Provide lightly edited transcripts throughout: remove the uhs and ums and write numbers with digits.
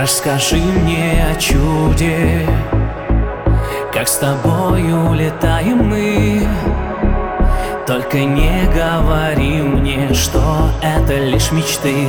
Расскажи мне о чуде, как с тобою летаем мы. Только не говори мне, что это лишь мечты.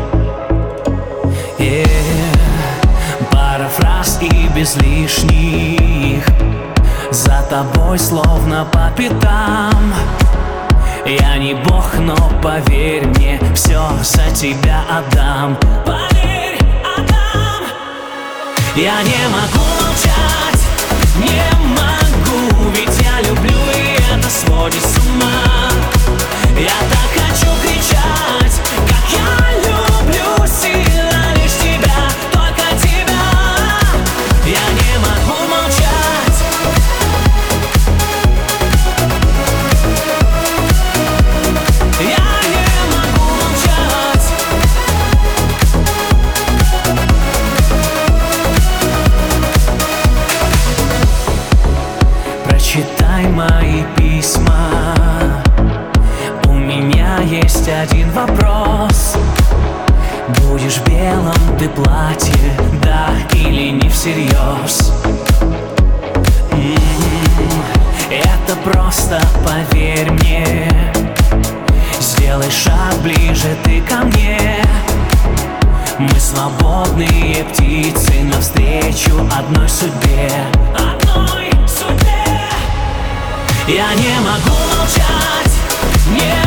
Пара фраз и без лишних, за тобой словно по пятам. Я не бог, но поверь мне, все за тебя отдам. Поверь, отдам. Я не могу молчать, не могу, ведь я люблю, и это сводит с ума. Я так хочу кричать, как я люблю сильно лишь тебя, только тебя. Я не могу молчать. Я не могу молчать. Прочитай мои письма. У меня есть один вопрос. Будешь в белом ты платье, да или не всерьез? Это просто поверь мне. Сделай шаг ближе ты ко мне. Мы свободные птицы навстречу одной судьбе. Одной судьбе. Я не могу молчать, не